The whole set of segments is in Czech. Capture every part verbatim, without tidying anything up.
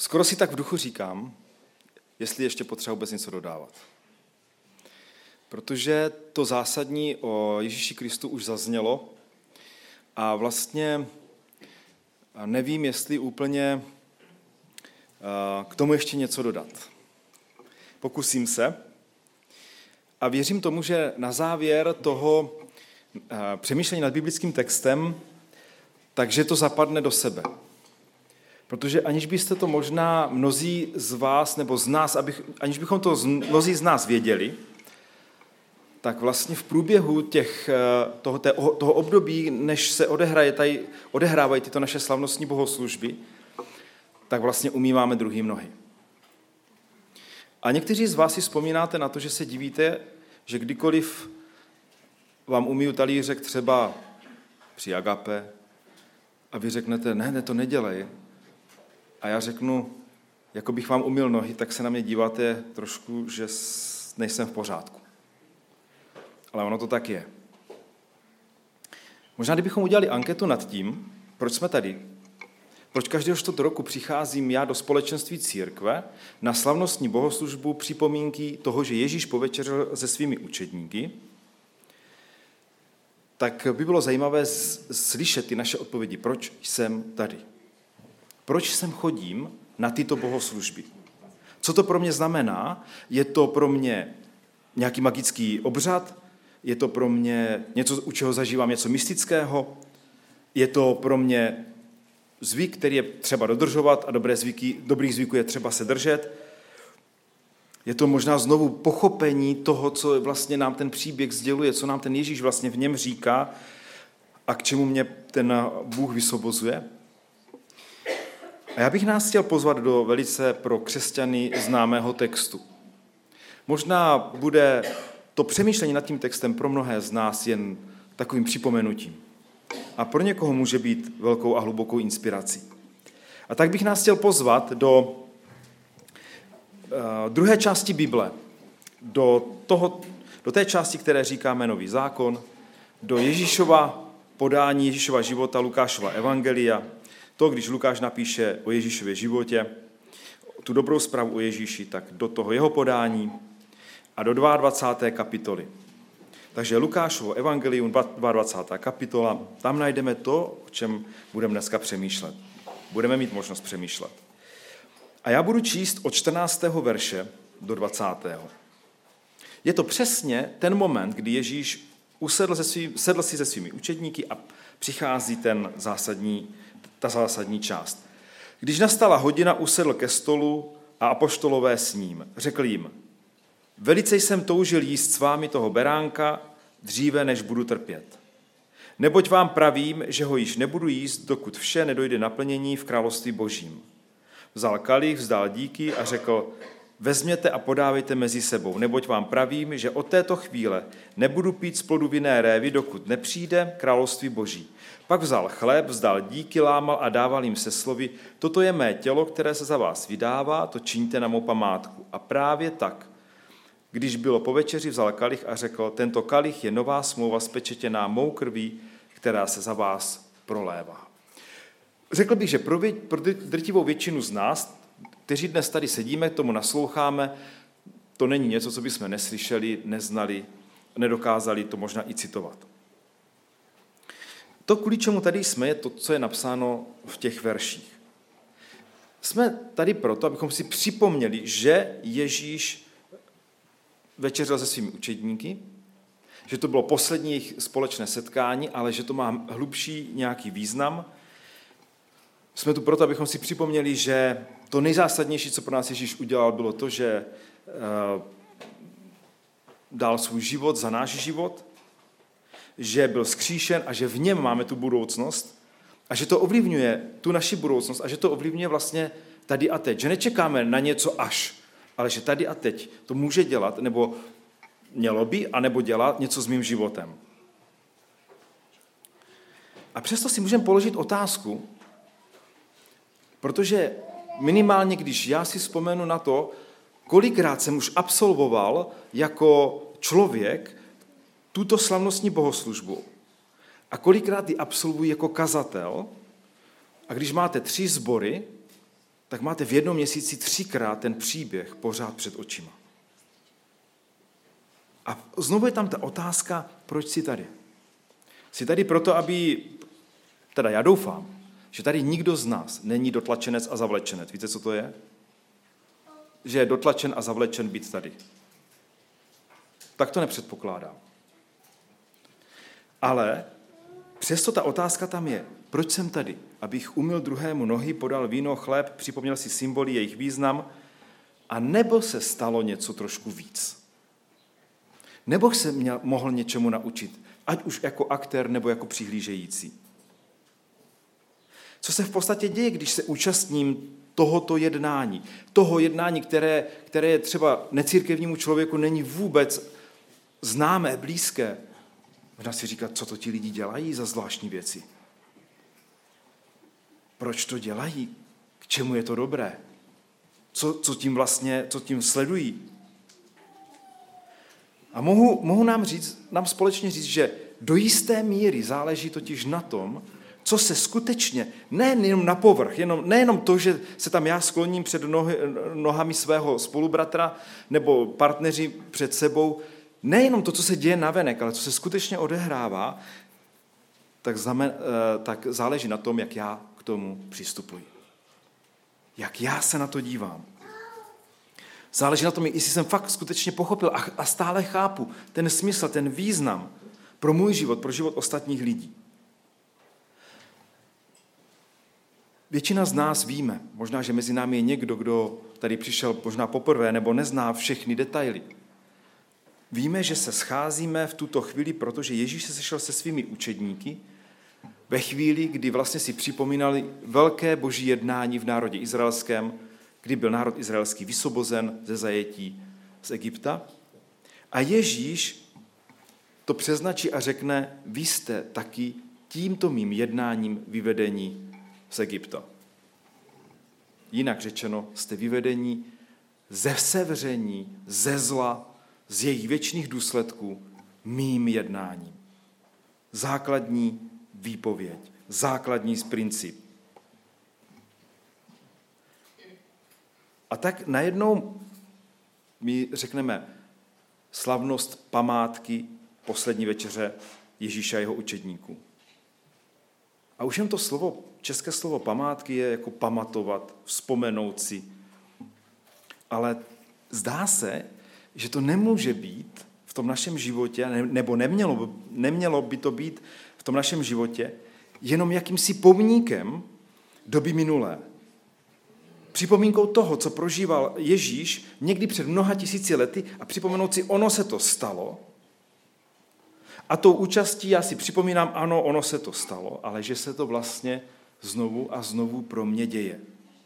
Skoro si tak v duchu říkám, jestli ještě potřeba vůbec něco dodávat. Protože to zásadní o Ježíši Kristu už zaznělo a vlastně nevím, jestli úplně k tomu ještě něco dodat. Pokusím se a věřím tomu, že na závěr toho přemýšlení nad biblickým textem, takže to zapadne do sebe. Protože aniž byste to možná mnozí z vás, nebo z nás, abych, aniž bychom to mnozí z nás věděli, tak vlastně v průběhu těch, toho, toho období, než se odehraje tady, odehrávají tyto naše slavnostní bohoslužby, tak vlastně umýváme druhý nohy. A někteří z vás si vzpomínáte na to, že se divíte, že kdykoliv vám umýju talířek třeba při agape a vy řeknete, ne, ne, to nedělej. A já řeknu, jako bych vám umyl nohy, tak se na mě díváte trošku, že nejsem v pořádku. Ale ono to tak je. Možná, kdybychom udělali anketu nad tím, proč jsme tady, proč každého čtvrt roku přicházím já do společenství církve na slavnostní bohoslužbu připomínky toho, že Ježíš povečeřil se svými učedníky, tak by bylo zajímavé slyšet ty naše odpovědi, proč jsem tady. Proč sem chodím na tyto bohoslužby? Co to pro mě znamená? Je to pro mě nějaký magický obřad? Je to pro mě něco, u čeho zažívám něco mystického? Je to pro mě zvyk, který je třeba dodržovat a dobré zvyky, dobrých zvyků je třeba se držet? Je to možná znovu pochopení toho, co vlastně nám ten příběh sděluje, co nám ten Ježíš vlastně v něm říká a k čemu mě ten Bůh vysvobozuje? A já bych nás chtěl pozvat do velice pro křesťany známého textu. Možná bude to přemýšlení nad tím textem pro mnohé z nás jen takovým připomenutím. A pro někoho může být velkou a hlubokou inspirací. A tak bych nás chtěl pozvat do uh, druhé části Bible, do, toho, do té části, které říkáme Nový zákon, do Ježíšova podání, Ježíšova života, Lukášova evangelia, to, když Lukáš napíše o Ježíšově životě, tu dobrou zprávu o Ježíši, tak do toho jeho podání a do dvacáté druhé kapitoly. Takže Lukášovo evangelium, dvacátá druhá kapitola, tam najdeme to, o čem budeme dneska přemýšlet. Budeme mít možnost přemýšlet. A já budu číst od čtrnáctého verše do dvacátého Je to přesně ten moment, kdy Ježíš usedl se svý, sedl si se svými učedníky a přichází ten zásadní, ta zásadní část. Když nastala hodina, usedl ke stolu a apoštolové s ním. Řekl jim, velice jsem toužil jíst s vámi toho beránka dříve, než budu trpět. Neboť vám pravím, že ho již nebudu jíst, dokud vše nedojde naplnění v království božím. Vzal kalich, vzdal díky a řekl, vezměte a podávejte mezi sebou, neboť vám pravím, že od této chvíle nebudu pít z plodu vinné révy, dokud nepřijde království boží. Pak vzal chléb, vzdal díky, lámal a dával jim se slovy, toto je mé tělo, které se za vás vydává, to čiňte na mou památku. A právě tak, když bylo po večeři, vzal kalich a řekl, tento kalich je nová smlouva spečetěná mou krví, která se za vás prolévá. Řekl bych, že pro, vě, pro drtivou většinu z nás, kteří dnes tady sedíme, tomu nasloucháme, to není něco, co bychom neslyšeli, neznali, nedokázali to možná i citovat. To, kvůli čemu tady jsme, je to, co je napsáno v těch verších. Jsme tady proto, abychom si připomněli, že Ježíš večeřil se svými učedníky, že to bylo poslední jejich společné setkání, ale že to má hlubší nějaký význam. Jsme tu proto, abychom si připomněli, že to nejzásadnější, co pro nás Ježíš udělal, bylo to, že dal svůj život za náš život, že byl vzkříšen a že v něm máme tu budoucnost a že to ovlivňuje tu naši budoucnost a že to ovlivňuje vlastně tady a teď. Že nečekáme na něco až, ale že tady a teď to může dělat, nebo mělo by, anebo dělat něco s mým životem. A přesto si můžeme položit otázku, protože minimálně, když já si vzpomenu na to, kolikrát jsem už absolvoval jako člověk tuto slavnostní bohoslužbu a kolikrát ji absolvuji jako kazatel, a když máte tři sbory, tak máte v jednom měsíci třikrát ten příběh pořád před očima. A znovu je tam ta otázka, proč jsi tady? Jsi tady proto, aby, teda já doufám, že tady nikdo z nás není dotlačenec a zavlečenec. Víte, co to je? Že je dotlačen a zavlečen být tady. Tak to nepředpokládám. Ale přesto ta otázka tam je, proč jsem tady? Abych umyl druhému nohy, podal víno, chléb, připomněl si symboly, jejich význam, a nebo se stalo něco trošku víc. Nebo se měl, mohl něčemu naučit, ať už jako aktér nebo jako přihlížející. Co se v podstatě děje, když se účastním tohoto jednání? Toho jednání, které, které je třeba necírkevnímu člověku není vůbec známé, blízké. Možná si říkat, co to ti lidi dělají za zvláštní věci. Proč to dělají? K čemu je to dobré? Co, co tím vlastně, co tím sledují? A mohu, mohu nám říct, nám společně říct, že do jisté míry záleží totiž na tom, co se skutečně, nejenom na povrch, jenom, nejenom to, že se tam já skloním před nohy, nohami svého spolubratra nebo partneři před sebou, nejenom to, co se děje navenek, ale co se skutečně odehrává, tak, zamen, tak záleží na tom, jak já k tomu přistupuji. Jak já se na to dívám. Záleží na tom, jestli jsem fakt skutečně pochopil a, a stále chápu ten smysl, ten význam pro můj život, pro život ostatních lidí. Většina z nás víme, možná, že mezi námi je někdo, kdo tady přišel možná poprvé nebo nezná všechny detaily. Víme, že se scházíme v tuto chvíli, protože Ježíš se sešel se svými učedníky ve chvíli, kdy vlastně si připomínali velké boží jednání v národě izraelském, kdy byl národ izraelský vysvobozen ze zajetí z Egypta. A Ježíš to přeznačí a řekne, vy jste taky tímto mým jednáním vyvedení z Egypta. Jinak řečeno, jste vyvedení ze sevření, ze zla, z jejich věčných důsledků mým jednáním. Základní výpověď, základní princip. A tak najednou my řekneme slavnost památky poslední večeře Ježíše a jeho učedníků. A už jen to slovo, české slovo památky je jako pamatovat, vzpomenout si. Ale zdá se, že to nemůže být v tom našem životě, nebo nemělo, nemělo by to být v tom našem životě jenom jakýmsi pomníkem doby minulé. Připomínkou toho, co prožíval Ježíš někdy před mnoha tisíci lety a připomenout si, ono se to stalo. A tou účastí já si připomínám, ano, ono se to stalo, ale že se to vlastně znovu a znovu pro mě děje.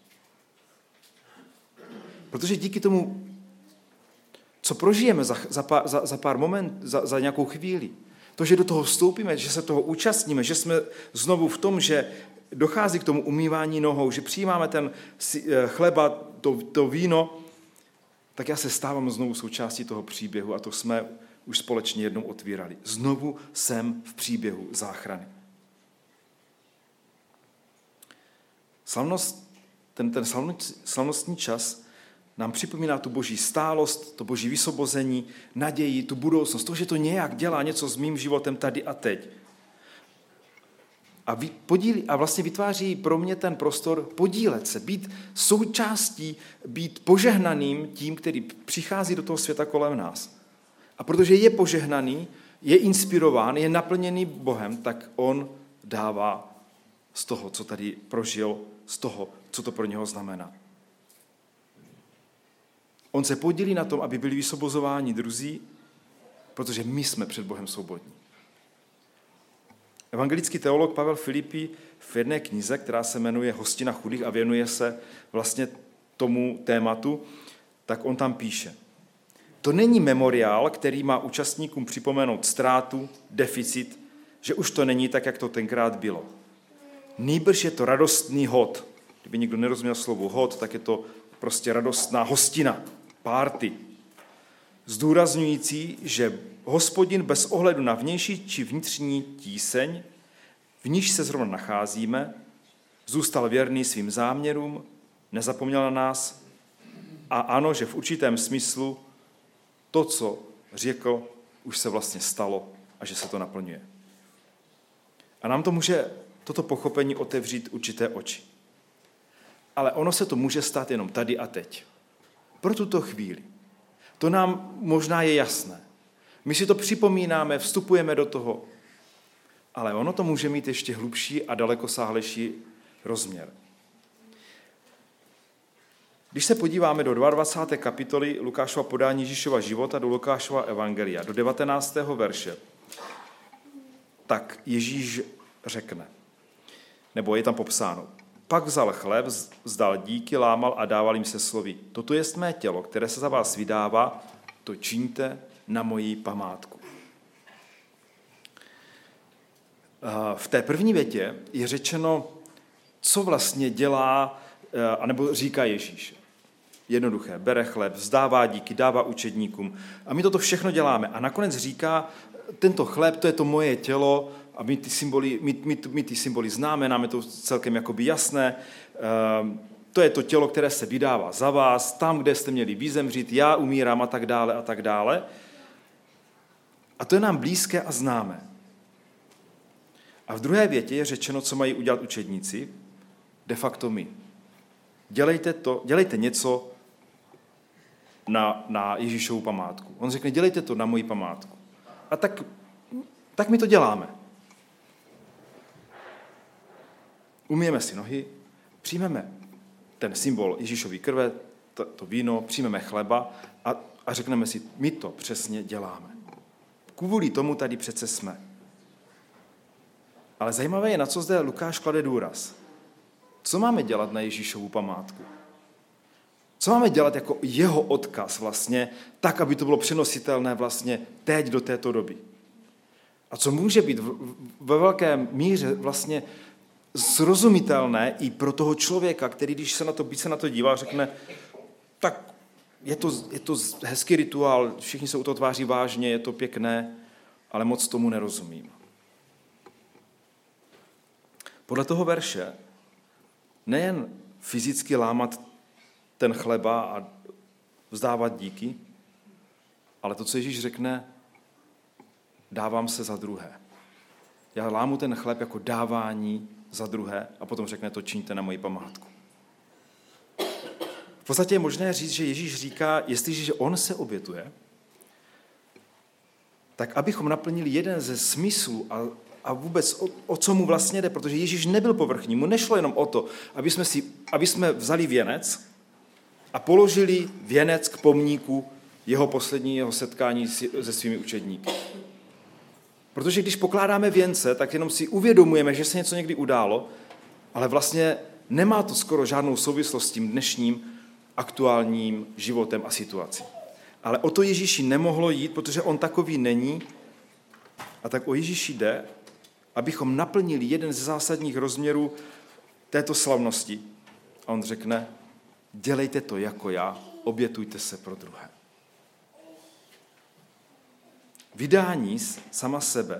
Protože díky tomu, co prožijeme za, za, pár, za, za pár moment, za, za nějakou chvíli, to, že do toho vstoupíme, že se toho účastníme, že jsme znovu v tom, že dochází k tomu umývání nohou, že přijímáme ten chleba, to, to víno, tak já se stávám znovu součástí toho příběhu a to jsme už společně jednou otvírali. Znovu jsem v příběhu záchrany. Slavnost, ten, ten slavnostní čas nám připomíná tu boží stálost, to boží vysvobození, naději, tu budoucnost, to, že to nějak dělá něco s mým životem tady a teď. A, podílí, a vlastně vytváří pro mě ten prostor podílet se, být součástí, být požehnaným tím, který přichází do toho světa kolem nás. A protože je požehnaný, je inspirován, je naplněný Bohem, tak on dává z toho, co tady prožil, z toho, co to pro něho znamená. On se podílí na tom, aby byli vysvobozováni druzí, protože my jsme před Bohem svobodní. Evangelický teolog Pavel Filipi v jedné knize, která se jmenuje Hostina chudých a věnuje se vlastně tomu tématu, tak on tam píše. To není memoriál, který má účastníkům připomenout ztrátu, deficit, že už to není tak, jak to tenkrát bylo. Nýbrž je to radostný hod. Kdyby někdo nerozuměl slovu hod, tak je to prostě radostná hostina, party. Zdůrazňující, že Hospodin bez ohledu na vnější či vnitřní tíseň, v níž se zrovna nacházíme, zůstal věrný svým záměrům, nezapomněl na nás a ano, že v určitém smyslu to, co řekl, už se vlastně stalo a že se to naplňuje. A nám to může toto pochopení otevřít určité oči. Ale ono se to může stát jenom tady a teď. Pro tuto chvíli. To nám možná je jasné. My si to připomínáme, vstupujeme do toho, ale ono to může mít ještě hlubší a dalekosáhlejší rozměr. Když se podíváme do dvacáté druhé kapitoly Lukášova podání Ježíšova života do Lukášova evangelia, do devatenáctého verše, tak Ježíš řekne, nebo je tam popsáno, pak vzal chléb, vzdal díky, lámal a dával jim se slovy. Toto je mé tělo, které se za vás vydává, to čiňte na moji památku. V té první větě je řečeno, co vlastně dělá, anebo říká Ježíš. Jednoduché, bere chléb, vzdává díky, dává učedníkům a my toto všechno děláme. A nakonec říká, tento chléb, to je to moje tělo a my ty symboly, my, my, my ty symboly známe, nám je to celkem jakoby jasné. To je to tělo, které se vydává za vás, tam, kde jste měli vyzemřít, já umírám a tak dále a tak dále. A to je nám blízké a známé. A v druhé větě je řečeno, co mají udělat učedníci, de facto my. Dělejte to, dělejte něco na, na Ježíšovu památku. On řekne, dělejte to na moji památku. A tak, tak my to děláme. Umyjeme si nohy, přijmeme ten symbol Ježíšovy krve, to, to víno, přijmeme chleba a, a řekneme si, my to přesně děláme. Kvůli tomu tady přece jsme. Ale zajímavé je, na co zde Lukáš klade důraz. Co máme dělat na Ježíšovu památku? Co máme dělat jako jeho odkaz vlastně, tak, aby to bylo přenositelné vlastně teď do této doby? A co může být ve velké míře vlastně srozumitelné i pro toho člověka, který, když se na to, byť se na to dívá, řekne, tak je to, je to hezký rituál, všichni se u toho tváří vážně, je to pěkné, ale moc tomu nerozumím. Podle toho verše nejen fyzicky lámat ten chleba a vzdávat díky, ale to, co Ježíš řekne, dávám se za druhé. Já lámu ten chléb jako dávání za druhé a potom řekne, to čiňte na moji památku. V podstatě je možné říct, že Ježíš říká, jestliže on se obětuje, tak abychom naplnili jeden ze smyslů a, a vůbec o, o co mu vlastně jde, protože Ježíš nebyl povrchní, mu nešlo jenom o to, aby jsme, si, aby jsme vzali věnec a položili věnec k pomníku jeho posledního setkání se svými učedníky. Protože když pokládáme věnce, tak jenom si uvědomujeme, že se něco někdy událo, ale vlastně nemá to skoro žádnou souvislost s tím dnešním aktuálním životem a situací. Ale o to Ježíši nemohlo jít, protože on takový není. A tak o Ježíši jde, abychom naplnili jeden ze zásadních rozměrů této slavnosti. A on řekne, dělejte to jako já, obětujte se pro druhé. Vydání sama sebe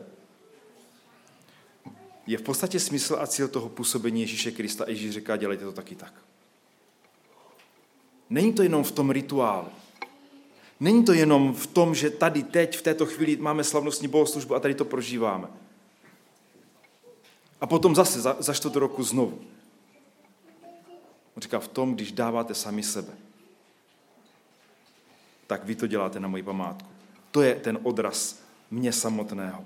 je v podstatě smysl a cíl toho působení Ježíše Krista. A Ježíš říká, dělejte to taky tak. Není to jenom v tom rituálu. Není to jenom v tom, že tady teď, v této chvíli máme slavnostní bohoslužbu a tady to prožíváme. A potom zase za, za čtvrt roku znovu. On říká, v tom, když dáváte sami sebe, tak vy to děláte na moji památku. To je ten odraz mě samotného.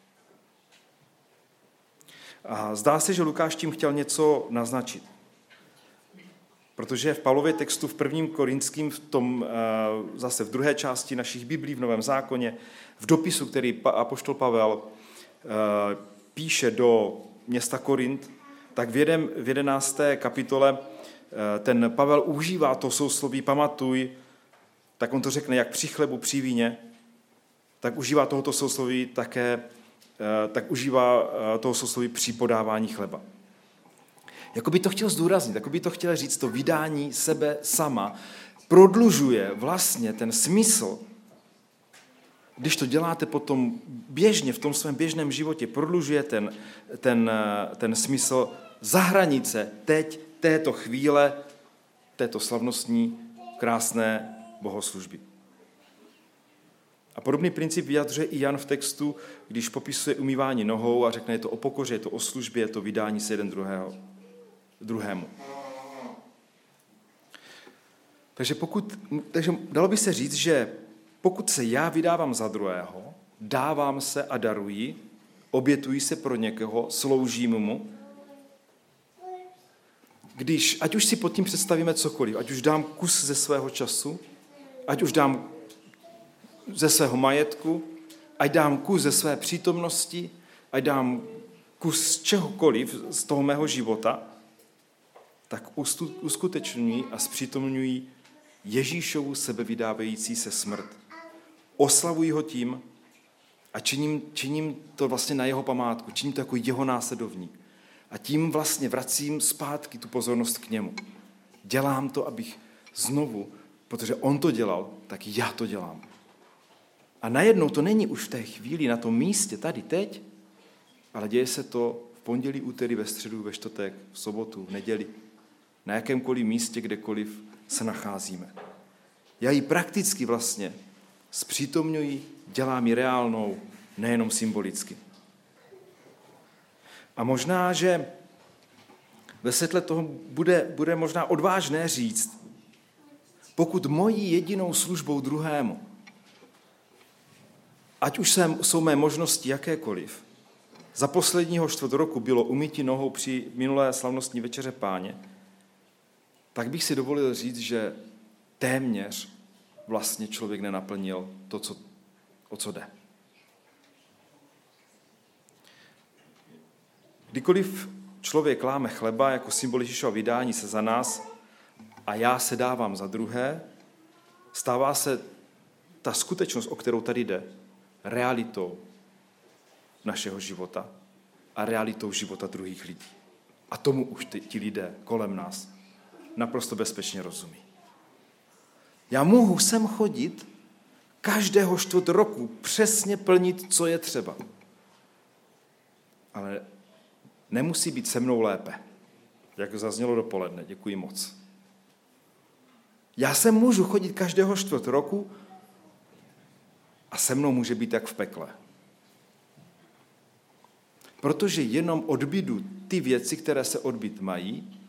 A zdá se, že Lukáš tím chtěl něco naznačit. Protože v Pavlově textu v prvním Korinským, v tom, zase v druhé části našich Biblí v Novém zákoně, v dopisu, který apoštol Pavel píše do města Korint, tak v, jeden, v jedenácté kapitole ten Pavel užívá to sousloví pamatuj, tak on to řekne jak při chlebu, při víně, tak užívá tohoto sousloví také, tak užívá toho sousloví při podávání chleba. Jako by to chtěl zdůraznit, jako by to chtěl říct, to vydání sebe sama prodlužuje vlastně ten smysl, když to děláte potom běžně, v tom svém běžném životě, prodlužuje ten, ten, ten smysl za hranice teď, této chvíle této slavnostní, krásné bohoslužby. A podobný princip vyjadřuje i Jan v textu, když popisuje umývání nohou a řekne, je to o pokoře, je to o službě, je to vydání se jeden druhého, druhému. Takže, pokud, takže dalo by se říct, že pokud se já vydávám za druhého, dávám se a daruji, obětuji se pro někoho, sloužím mu, když, ať už si pod tím představíme cokoliv, ať už dám kus ze svého času, ať už dám ze svého majetku, ať dám kus ze své přítomnosti, ať dám kus z čehokoliv z toho mého života, tak uskutečňují a zpřítomňují Ježíšovu sebevydávající se smrt. Oslavují ho tím a činím, činím to vlastně na jeho památku, činím to jako jeho následovník. A tím vlastně vracím zpátky tu pozornost k němu. Dělám to, abych znovu, protože on to dělal, tak já to dělám. A najednou to není už v té chvíli na tom místě, tady, teď, ale děje se to v pondělí, úterý, ve středu, ve čtvrtek, v sobotu, v neděli, na jakémkoliv místě, kdekoliv se nacházíme. Já ji prakticky vlastně zpřítomňuji, dělám ji reálnou, nejenom symbolicky. A možná, že ve světle toho bude, bude možná odvážné říct, pokud mojí jedinou službou druhému, ať už jsou mé možnosti jakékoliv, za posledního čtvrt roku bylo umytí nohou při minulé slavnostní večeře Páně, tak bych si dovolil říct, že téměř vlastně člověk nenaplnil to, co, o co jde. Kdykoliv člověk láme chleba jako symbol Ježíšova vydání se za nás a já se dávám za druhé, stává se ta skutečnost, o kterou tady jde, realitou našeho života a realitou života druhých lidí. A tomu už ty, ti lidé kolem nás naprosto bezpečně rozumí. Já mohu sem chodit každého čtvrt roku přesně plnit, co je třeba. Ale nemusí být se mnou lépe, jak zaznělo dopoledne. Děkuji moc. Já sem můžu chodit každého čtvrt roku a se mnou může být jak v pekle. Protože jenom odbydu ty věci, které se odbyt mají,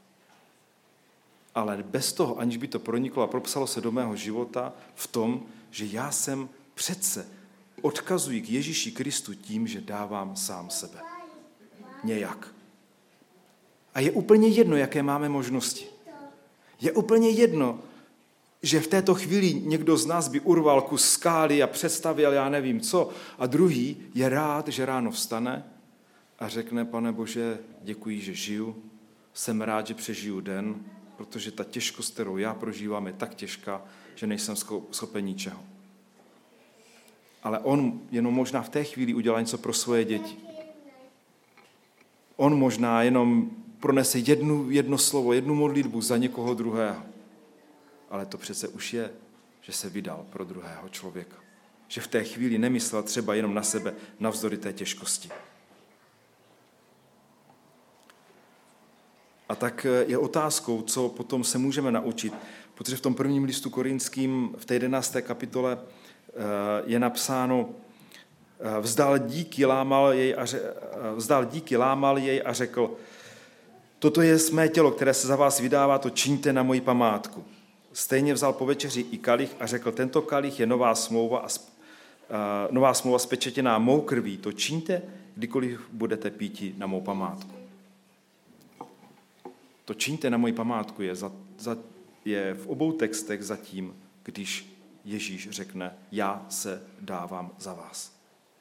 ale bez toho, aniž by to proniklo a propsalo se do mého života v tom, že já jsem přece odkazuji k Ježíši Kristu tím, že dávám sám sebe. Nějak. A je úplně jedno, jaké máme možnosti. Je úplně jedno, že v této chvíli někdo z nás by urval kus skály a představil já nevím co, a druhý je rád, že ráno vstane a řekne, Pane Bože, děkuji, že žiju, jsem rád, že přežiju den, protože ta těžkost, kterou já prožívám, je tak těžká, že nejsem schopen ničeho. Ale on jenom možná v té chvíli udělá něco pro svoje děti. On možná jenom pronese jednu, jedno slovo, jednu modlitbu za někoho druhého. Ale to přece už je, že se vydal pro druhého člověka. Že v té chvíli nemyslel třeba jenom na sebe navzdory té těžkosti. A tak je otázkou, co potom se můžeme naučit, protože v tom prvním listu Korinským v té jedenácté kapitole je napsáno, vzdal díky, lámal jej a, ře, vzdal díky, lámal jej a řekl, toto je mé tělo, které se za vás vydává, to čiňte na moji památku. Stejně vzal po večeři i kalich a řekl, tento kalich je nová smlouva, a, a, nová smlouva spečetěná mou krví, to čiňte, kdykoliv budete píti na mou památku. To čiňte na moji památku je, za, za, je v obou textech zatím, když Ježíš řekne, já se dávám za vás.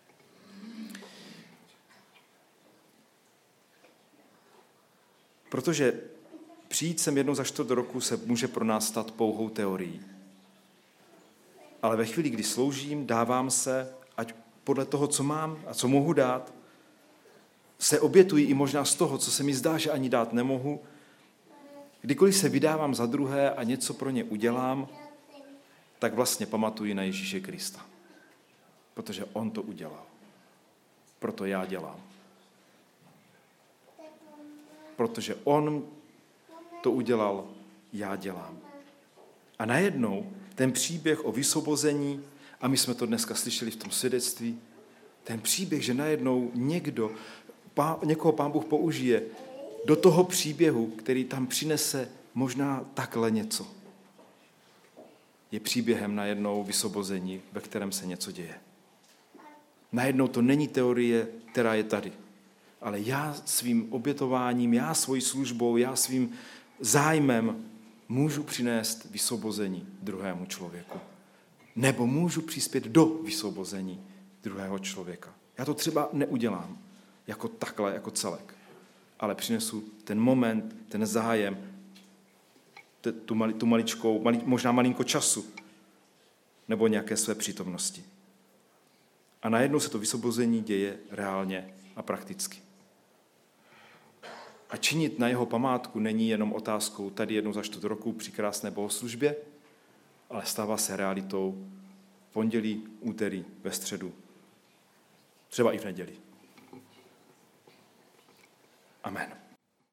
Protože přijít sem jednou za čtvrt roku se může pro nás stát pouhou teorií. Ale ve chvíli, kdy sloužím, dávám se, ať podle toho, co mám a co mohu dát, se obětuji i možná z toho, co se mi zdá, že ani dát nemohu. Kdykoliv se vydávám za druhé a něco pro ně udělám, tak vlastně pamatuji na Ježíše Krista. Protože on to udělal. Proto já dělám. Protože on to udělal, já dělám. A najednou ten příběh o vysvobození, a my jsme to dneska slyšeli v tom svědectví, ten příběh, že najednou někdo, pán, někoho Pán Bůh použije do toho příběhu, který tam přinese možná takhle něco, je příběhem najednou vysvobození, ve kterém se něco děje. Najednou to není teorie, která je tady, ale já svým obětováním, já svojí službou, já svým zájmem můžu přinést vysvobození druhému člověku. Nebo můžu přispět do vysvobození druhého člověka. Já to třeba neudělám jako takhle, jako celek, ale přinesu ten moment, ten zájem, tu, mali, tu maličkou, mali, možná malinko času, nebo nějaké své přítomnosti. A najednou se to vysvobození děje reálně a prakticky. A činit na jeho památku není jenom otázkou tady jednou za čtvrt roku při krásné bohoslužbě, ale stává se realitou v pondělí, úterý, ve středu, třeba i v neděli. Amen.